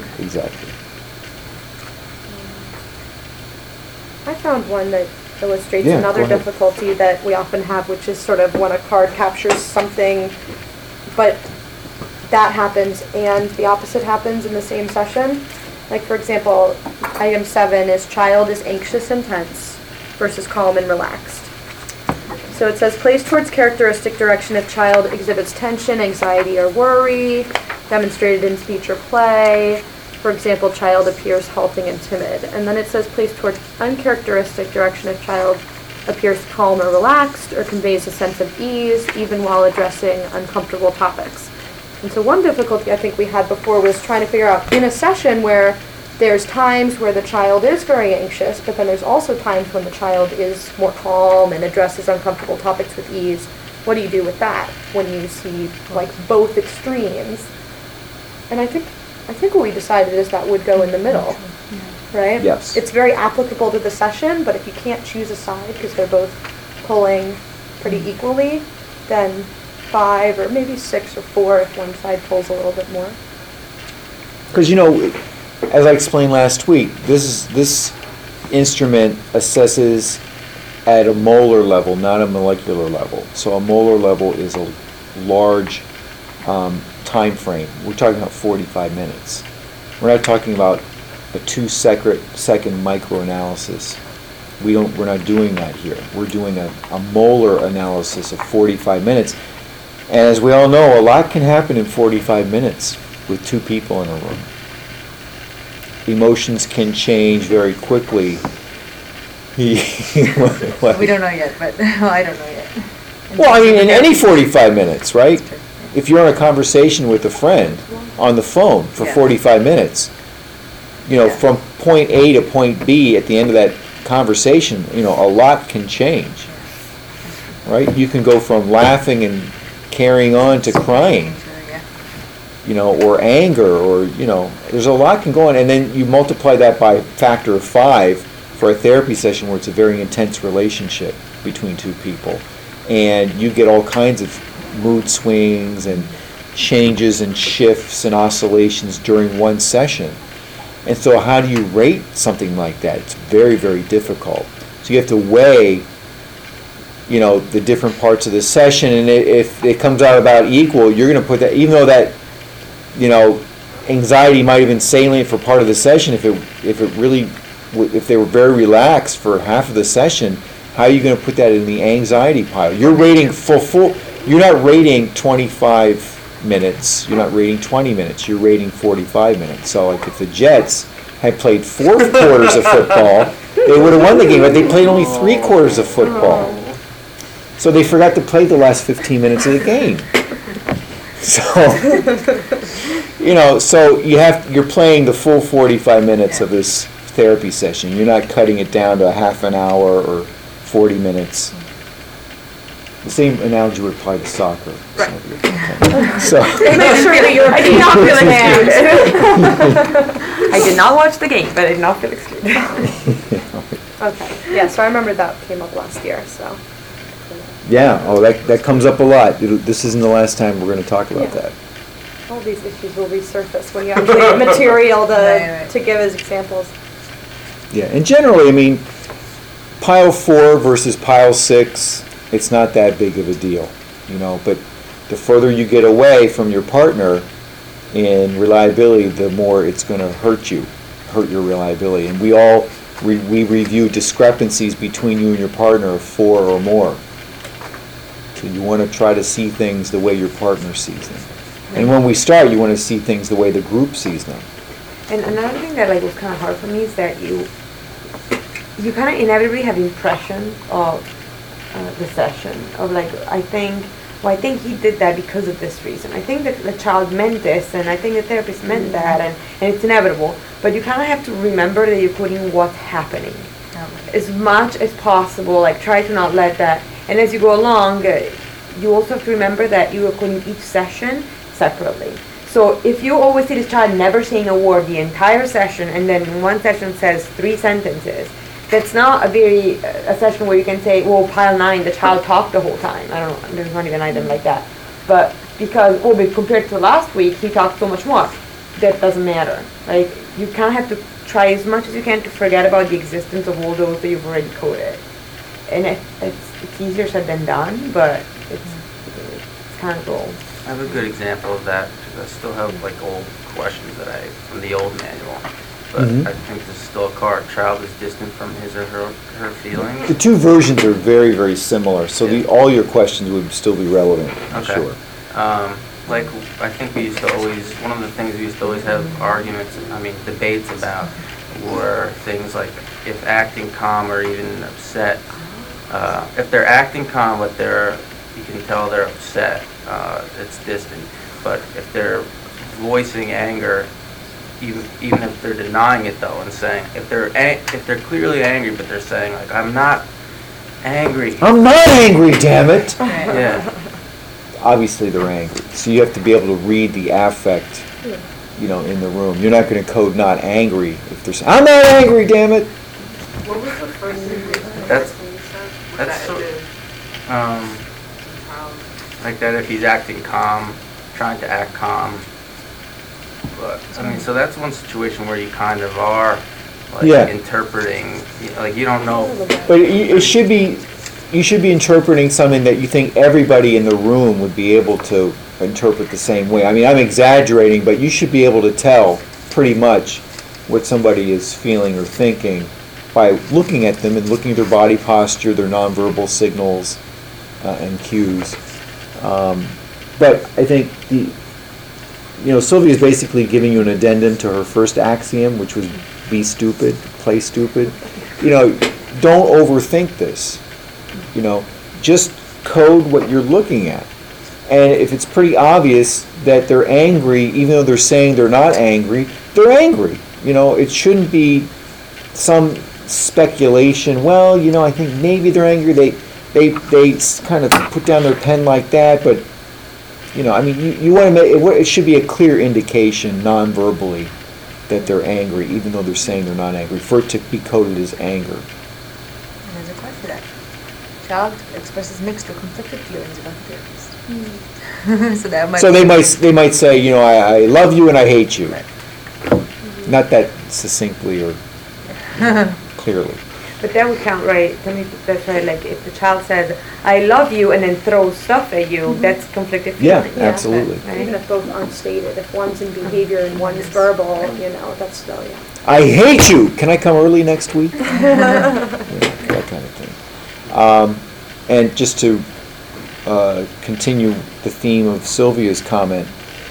I found one that illustrates Yeah, another go ahead. difficulty that we often have, which is sort of when a card captures something, but that happens and the opposite happens in the same session. Like, for example, item 7 is child is anxious and tense versus calm and relaxed. So it says place towards characteristic direction if child exhibits tension, anxiety, or worry, demonstrated in speech or play. For example, child appears halting and timid. And then it says place towards uncharacteristic direction if child appears calm or relaxed or conveys a sense of ease even while addressing uncomfortable topics. And so one difficulty I think we had before was trying to figure out in a session where there's times where the child is very anxious, but then there's also times when the child is more calm and addresses uncomfortable topics with ease. What do you do with that when you see like both extremes? And I think what we decided is that would go in the middle, right? Yes. It's very applicable to the session, but if you can't choose a side because they're both pulling pretty equally, then 5 or maybe 6 or 4 if one side pulls a little bit more. Because, as I explained last week, this instrument assesses at a molar level, not a molecular level. So a molar level is a large time frame. We're talking about 45 minutes. We're not talking about a 2-second microanalysis. We're not doing that here. We're doing a molar analysis of 45 minutes. And as we all know, a lot can happen in 45 minutes with 2 people in a room. Emotions can change very quickly. We don't know yet, but, well, I don't know yet. Well, I mean, in any 45 minutes, right? if you're in a conversation with a friend on the phone for Yeah. 45 minutes, from point A to point B at the end of that conversation, a lot can change, right? You can go from laughing and carrying on to crying, or anger, or, there's a lot can go on. And then you multiply that by a factor of 5 for a therapy session where it's a very intense relationship between two people. And you get all kinds of mood swings and changes and shifts and oscillations during one session. And so how do you rate something like that? It's very, very difficult. So you have to weigh, the different parts of the session, and if it comes out about equal, you're going to put that, even though that, anxiety might have been salient for part of the session, if they were very relaxed for half of the session, how are you going to put that in the anxiety pile? You're rating you're not rating 25 minutes, you're not rating 20 minutes, you're rating 45 minutes. So like if the Jets had played 4 quarters of football, they would have won the game, but they played only 3 quarters of football. So they forgot to play the last 15 minutes of the game. So, so you're playing the full 45 minutes of this therapy session. You're not cutting it down to a half an hour or 40 minutes. The same analogy would apply to soccer. Right. So Make sure that I did not feel excluded. I did not watch the game, but I did not feel excluded. Okay, yeah, so I remember that came up last year, so. Yeah, that comes up a lot. This isn't the last time we're going to talk about that. All these issues will resurface when you actually have material to give as examples. Yeah, and generally, pile 4 versus pile 6, it's not that big of a deal, but the further you get away from your partner in reliability, the more it's going to hurt your reliability. And we review discrepancies between you and your partner of 4 or more. So you want to try to see things the way your partner sees them. And when we start, you want to see things the way the group sees them. And another thing that was kind of hard for me is that you kind of inevitably have impression of the session of I think he did that because of this reason. I think that the child meant this, and I think the therapist meant that, and it's inevitable. But you kind of have to remember that you're putting what's happening as much as possible. Try to not let that. And as you go along, you also have to remember that you are coding each session separately. So if you always see this child never saying a word the entire session, and then in one session says 3 sentences, that's not a session where you can say, well, pile 9, the child talked the whole time. I don't know, there's not even an item like that. But but compared to last week, he talked so much more. That doesn't matter. You kind of have to try as much as you can to forget about the existence of all those that you've already coded. And it's easier said than done, but it's kind of cool. I have a good example of that, because I still have old questions from the old manual. But I think this is still a correct. Child is distant from his or her feelings. The 2 versions are very, very similar, so all your questions would still be relevant, for sure. I think we used to always, one of the things we used to always have debates about were things like if acting calm or even upset. If they're acting calm, but you can tell they're upset, it's distant. But if they're voicing anger, even if they're denying it though, and saying if they're clearly angry, but they're saying I'm not angry. I'm not angry, damn it. Yeah. Obviously they're angry, so you have to be able to read the affect, in the room. You're not going to code not angry if they're saying I'm not angry, damn it. What was the first thing you said? That's sort like that if he's acting calm, trying to act calm. But so that's one situation where you kind of are interpreting, you don't know. But you should be interpreting something that you think everybody in the room would be able to interpret the same way. I'm exaggerating, but you should be able to tell pretty much what somebody is feeling or thinking by looking at them and looking at their body posture, their nonverbal signals and cues. But I think Sylvia is basically giving you an addendum to her first axiom, which was be stupid, play stupid. Don't overthink this. Just code what you're looking at. And if it's pretty obvious that they're angry, even though they're saying they're not angry, they're angry. You know, it shouldn't be some speculation. Well, you know, I think maybe they're angry. They kind of put down their pen like that, but you know, I mean, you want to make it should be a clear indication, non-verbally, that they're angry, even though they're saying they're not angry, for it to be coded as anger. And there's a card for that. Child expresses mixed or conflicted feelings about the therapist. So that might. So they might say, you know, I love you and I hate you. Right. Not that succinctly or clearly. But that would count, right? That's right. Like if the child says, "I love you," and then throws stuff at you, that's conflicted Yeah, feeling. absolutely. Right? Even if both aren't stated, if one's in behavior and one's verbal, you know, that's still, yeah. I hate you. Can I come early next week? That kind of thing. And just to continue the theme of Sylvia's comment,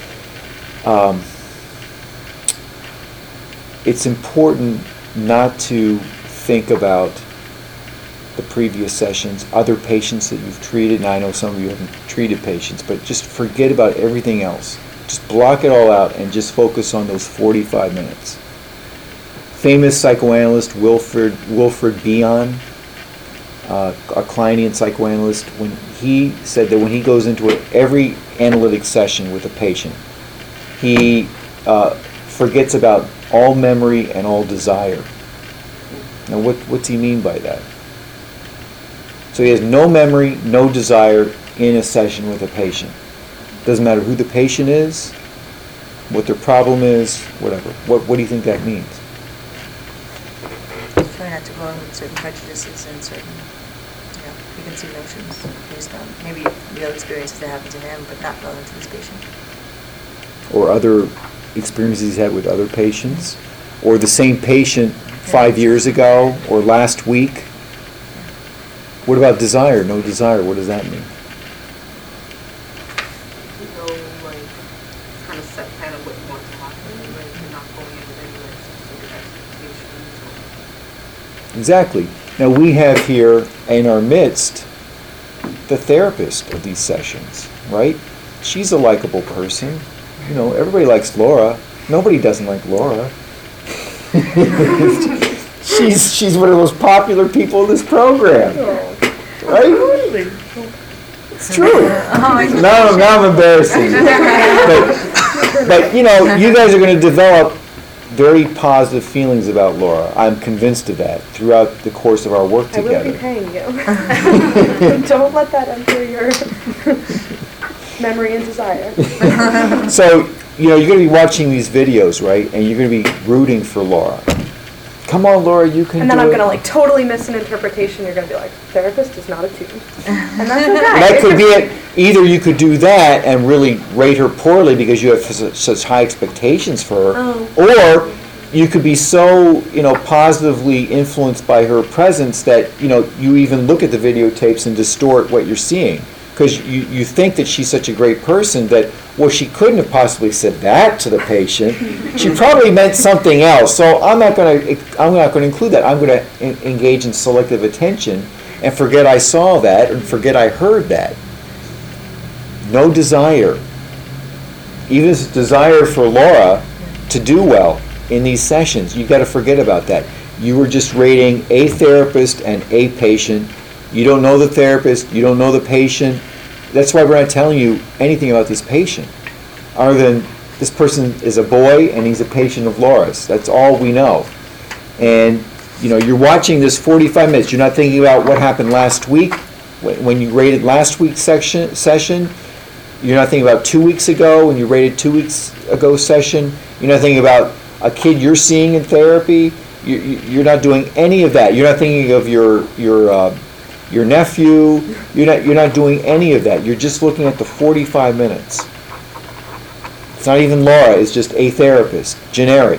it's important not to think about the previous sessions, other patients that you've treated, and I know some of you haven't treated patients, but just forget about everything else. Just block it all out and just focus on those 45 minutes. Famous psychoanalyst Wilfred Bion, a Kleinian psychoanalyst, when he said that when he goes into every analytic session with a patient, he forgets about all memory and all desire. Now, what's he mean by that? So he has no memory, no desire in a session with a patient. Doesn't matter who the patient is, what their problem is, whatever. What do you think that means? Try not to go in with certain prejudices and certain, you know, preconceived notions based on maybe real experiences that happened to him, but not relevant to this patient. Or other experiences he's had with other patients? Or the same patient 5 years ago or last week? What about desire? No desire, what does that mean? No, like, kind of set kind of what you want to happen, like you're not going in with any like specific expectations. Exactly. Now we have here in our midst the therapist of these sessions, right? She's a likable person. You know, everybody likes Laura. Nobody doesn't like Laura. she's one of those popular people in this program, right? It's true. Now I'm embarrassing. But you know, you guys are going to develop very positive feelings about Laura. I'm convinced of that throughout the course of our work together. I will be paying you. Don't let that enter your memory and desire. So, you know, you're going to be watching these videos, right? And you're going to be rooting for Laura. Come on, Laura, you can do it. And then I'm going to like totally miss an interpretation. You're going to be like, therapist is not a tune. And that's okay. That could be it. Either you could do that and really rate her poorly because you have such high expectations for her, or you could be so, you know, positively influenced by her presence that, you know, you even look at the videotapes and distort what you're seeing. Because you think that she's such a great person that, well, she couldn't have possibly said that to the patient. She probably meant something else. So I'm not going to include that. I'm going to engage in selective attention and forget I saw that and forget I heard that. No desire. Even this desire for Laura to do well in these sessions, you've got to forget about that. You were just rating a therapist and a patient. You don't know the therapist, you don't know the patient. That's why we're not telling you anything about this patient, other than this person is a boy and he's a patient of Laura's. That's all we know. And you know, you're watching this 45 minutes. You're not thinking about what happened last week when you rated last week's session. You're not thinking about 2 weeks ago when you rated 2 weeks ago session. You're not thinking about a kid you're seeing in therapy. You're not doing any of that. You're not thinking of your nephew. You're not doing any of that. You're just looking at the 45 minutes. It's not even Laura. It's just a therapist, generic.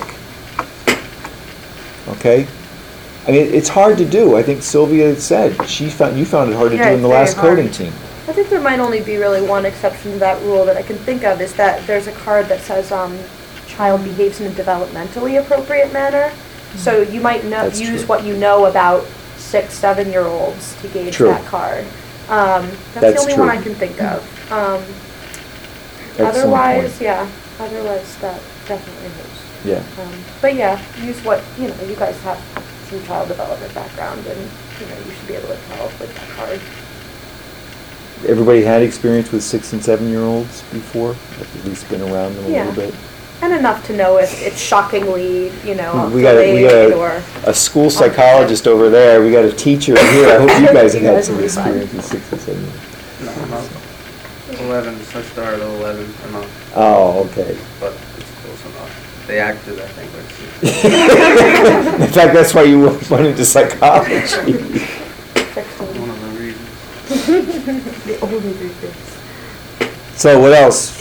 Okay. I mean, it's hard to do. I think Sylvia said you found it hard to do in the last coding team. I think there might only be really one exception to that rule that I can think of, is that there's a card that says child behaves in a developmentally appropriate manner. So you might use what you know about 6-7-year-olds to gauge that card. That's the only one I can think of. Excellent Otherwise, point. yeah, otherwise that definitely helps. Yeah. But yeah, use what, you know, you guys have some child development background and, you know, you should be able to tell with that card. Everybody had experience with 6 and 7-year-olds before, at least been around them a Yeah. little bit. And enough to know if it's shockingly, you know, We got delayed or. a school psychologist over there. We got a teacher here. I hope you guys have You had guys some will be fine. experience with 6 and 7. No, not 11, so I started at 11 a month, Oh, okay. but it's close enough. They acted, I think, like 16. In fact, that's why you went into psychology. One of the reasons. The older kids. So what else?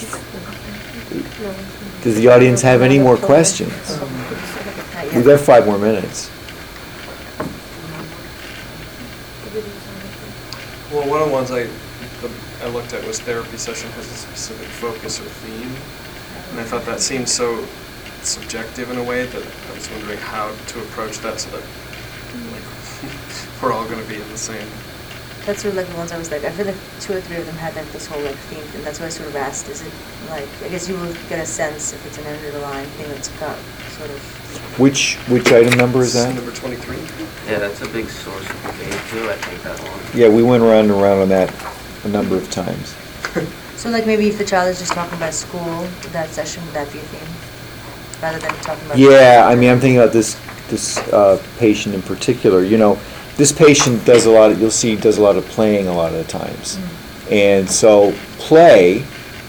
Does the audience have any more questions? Not We've yet. got 5 more minutes. Well, one of the ones I looked at was therapy session has a specific focus or theme, and I thought that seemed so subjective in a way that I was wondering how to approach that so that like we're all going to be in the same. That's sort of like the ones I was like, I feel like 2 or 3 of them had like this whole like theme, and that's why I sort of asked, is it like, I guess you will get a sense if it's an underlying thing that's got sort of. Which item number is that? Number 23. Yeah, that's a big source of debate too, I think, that one. Yeah, we went around and around on that a number of times. So like maybe if the child is just talking about school, that session, would that be a theme? Rather than talking about. Yeah, I mean, I'm thinking about this patient in particular. You know, this patient does a lot of, you'll see, does a lot of playing a lot of the times. And so play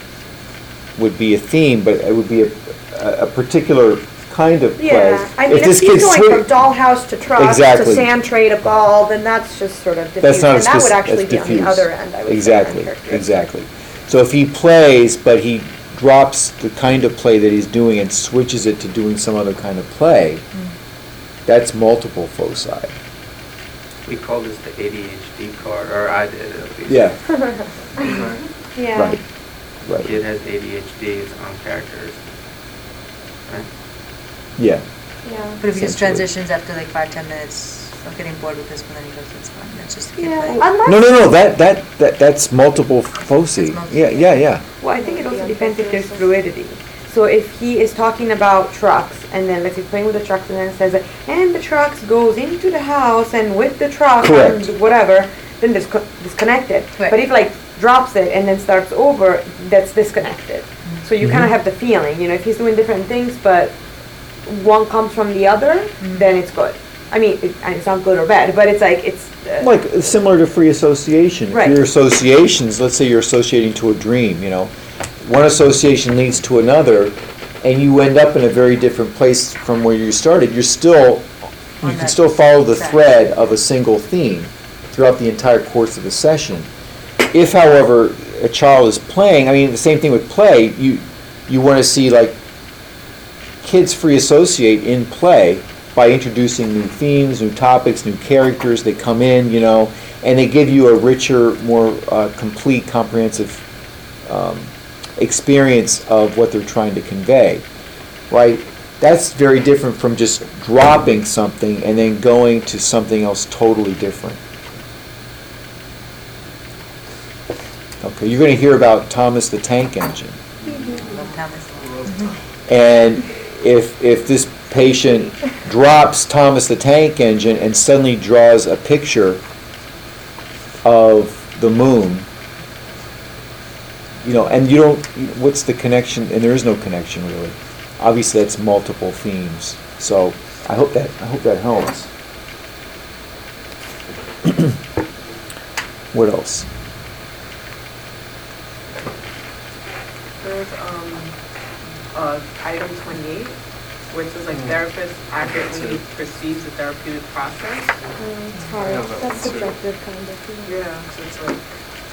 would be a theme, but it would be a particular kind of play. Yeah, I mean, if this he's kid's going swi- from dollhouse to truck to Exactly. sand tray to ball, then that's just sort of diffuse. That's not And that would actually that's be on the diffuse. other end, I would say. Exactly, uncharacteristic. exactly. So if he plays, but he drops the kind of play that he's doing and switches it to doing some other kind of play, that's multiple foci. We call this the ADHD card, or I did at least. Yeah, Yeah. right, right. Kid has ADHD, it's uncharacteristic. Right? Yeah, Yeah. But if he just Essentially. transitions after like 5-10 minutes of getting bored with this one, then he goes, it's fine, that's just a kid Yeah, play. unless. no, that's multiple foci. That's multiple. Yeah. Well, I think it also depends if there's fluidity. So if he is talking about trucks, and then let's say playing with the trucks, and then says, and the trucks goes into the house, and with the truck, Correct. and whatever, then there's disconnected. Right. But if like drops it and then starts over, that's disconnected. So you kind of have the feeling, you know, if he's doing different things, but one comes from the other, then it's good. I mean, it's not good or bad, but it's like, it's. Like similar to free association. Right. If your associations, let's say you're associating to a dream, you know, one association leads to another, and you end up in a very different place from where you started. You can still follow the thread of a single theme throughout the entire course of the session. If, however, a child is playing, I mean, the same thing with play, you want to see like kids free associate in play by introducing new themes, new topics, new characters. They come in, you know, and they give you a richer, more complete, comprehensive experience of what they're trying to convey, right? That's very different from just dropping something and then going to something else totally different. Okay, you're going to hear about Thomas the Tank Engine. Love Thomas. And if this patient drops Thomas the Tank Engine and suddenly draws a picture of the moon, you know, and you don't, what's the connection? And there is no connection really. Obviously, that's multiple themes. So I hope that helps. What else? There's item 28, which is like therapist accurately perceives the therapeutic process. It's hard. Yeah, that That's one's too. subjective kind of. Yeah, so it's like,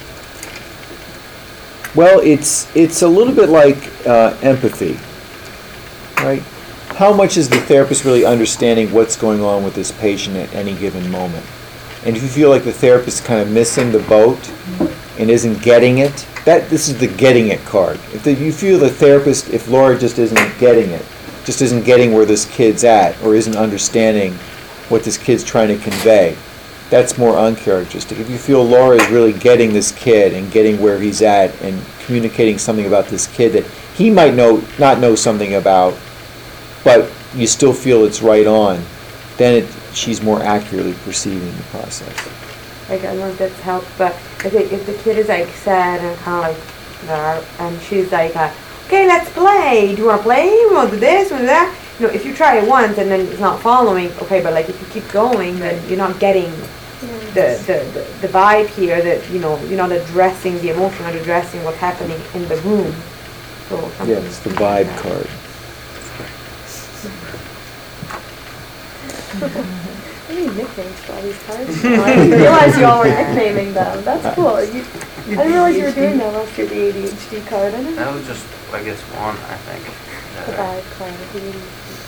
Well, it's a little bit like empathy, right? How much is the therapist really understanding what's going on with this patient at any given moment? And if you feel like the therapist is kind of missing the boat and isn't getting it, this is the getting it card. If you feel the therapist, if Laura just isn't getting it, just isn't getting where this kid's at or isn't understanding what this kid's trying to convey, that's more uncharacteristic. If you feel Laura is really getting this kid and getting where he's at and communicating something about this kid that he might not know something about, but you still feel it's right on, then she's more accurately perceiving the process. Like, I don't know if that's helped, but if the kid is like sad and kind of like that, and she's like, okay, let's play. Do you want to play? We want to do this, we want to do that. You know, if you try it once and then it's not following, okay, but like if you keep going, then you're not getting the vibe here. That you're not addressing the emotion, not addressing what's happening in the room. So Yeah, it's the vibe card. I need nicknames for all these cards. I didn't realize you all were nicknaming them. That's cool. I didn't realize you were doing that last year, the ADHD card. I didn't That know. was just, I guess, one, I think. The vibe card, the ADHD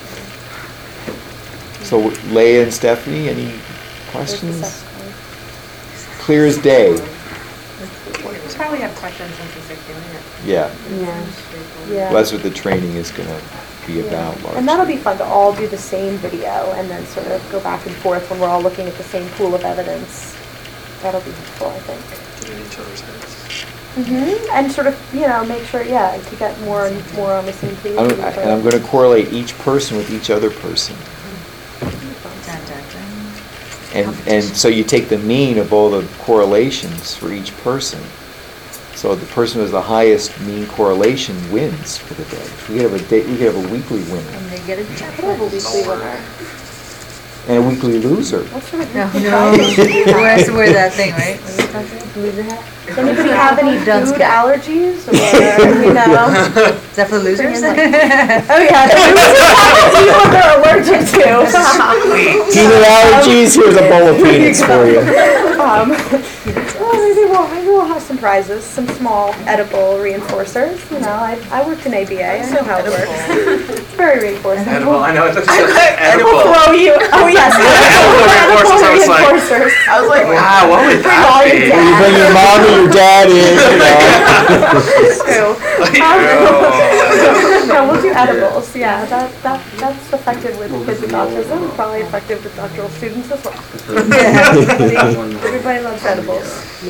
So Leah and Stephanie, any card. questions? There's the sex card. Clear as day. We'll probably have questions once we start doing it. Yeah. Yeah. Well, that's what the training is going to be about, largely. And that'll be fun to all do the same video and then sort of go back and forth when we're all looking at the same pool of evidence. That'll be helpful, I think. Get in each other's heads. And sort of, make sure, to get more and more on the same page. And I'm going to correlate each person with each other person. Dun, dun, dun. And so you take the mean of all the correlations for each person. So the person who has the highest mean correlation wins for the day. We could have a weekly winner And they get a I have a chocolate. weekly winner. and a weekly loser. What sort of No, weekly no. prize do we Who have? has to wear that thing, right? Does anybody have any Done food skipped. allergies or, Is that for losers? Oh yeah, the losers have to eat what they're allergic to. Peanut allergies, here's a bowl of peanuts for you. Well, maybe we'll have some prizes, some small edible reinforcers. I worked in ABA. I know how it works. It's very reinforcing. Edible, I know. It's We'll edible. throw you. Oh yes, Edible reinforcers, I was like- reinforcers. I was like, Wow, what would Bring all that your be? dad. You bring your mom or your dad in, True. Like, No, we'll do edibles. Yeah, that's effective with kids with autism. Probably effective with doctoral students as well. Everybody loves edibles.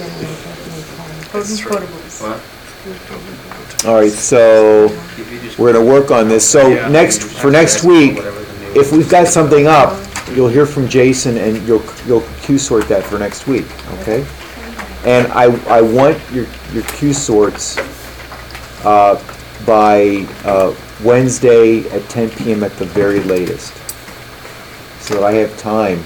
Potables. What? All right, so we're going to work on this. So Yeah. for next week, if we've got something up, you'll hear from Jason and you'll Q sort that for next week, okay? And I want your Q sorts by Wednesday at 10 p.m. at the very latest, so that I have time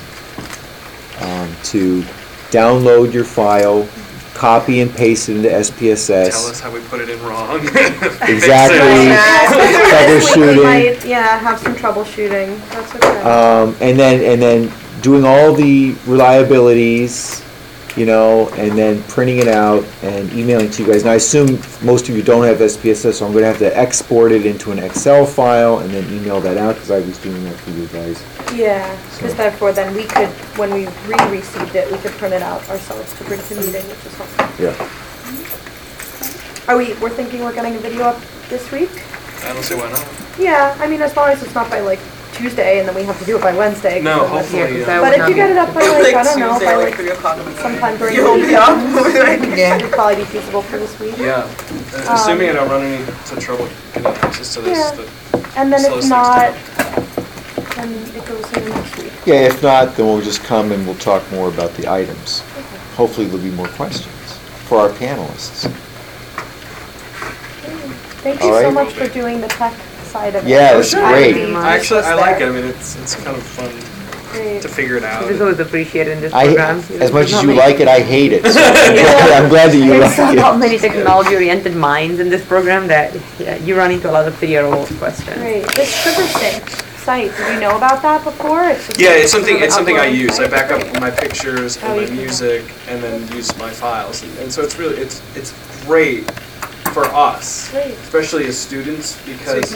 to download your file, copy and paste it into SPSS. Tell us how we put it in wrong. Exactly. Troubleshooting. We might, have some troubleshooting. That's okay. And then doing all the reliabilities, and then printing it out and emailing it to you guys. And I assume most of you don't have SPSS, so I'm going to have to export it into an Excel file and then email that out, because I was doing that for you guys. Yeah, because therefore then we could, when we received it, we could print it out ourselves to bring to the meeting, which is helpful. Yeah. We're thinking we're getting a video up this week? I don't see why not. Yeah, I mean, as long as it's not by Tuesday and then we have to do it by Wednesday. 'cause No, then that's- hopefully, But if you get it up by I don't know, Tuesday, by 3 o'clock in the morning. sometime during You the hope week. yeah. It'd probably be feasible for this week. Yeah, assuming I don't run into trouble getting access to this. Yeah. the And then if slowest thing to not, do. then it goes into next week. Yeah, if not, then we'll just come and we'll talk more about the items. Hopefully there'll be more questions for our panelists. Thank All you so right. much for doing the tech side of it. Yeah, It it's was great. really Actually, I useless like it. there. I mean, it's kind of fun Great. to figure it out. It's always appreciated in this I, program. as much as you like it, I hate it. So I'm glad that you There's like not it. many technology-oriented minds in this program that you run into a lot of 3-year-old questions. Great. This SugarSync site, did you know about that before? Just Yeah, like it's something. sort of It's something I upload use. I site? back up my pictures Oh, and you my can. music, and then use my files. And so it's really it's great for us, Great. especially as students, because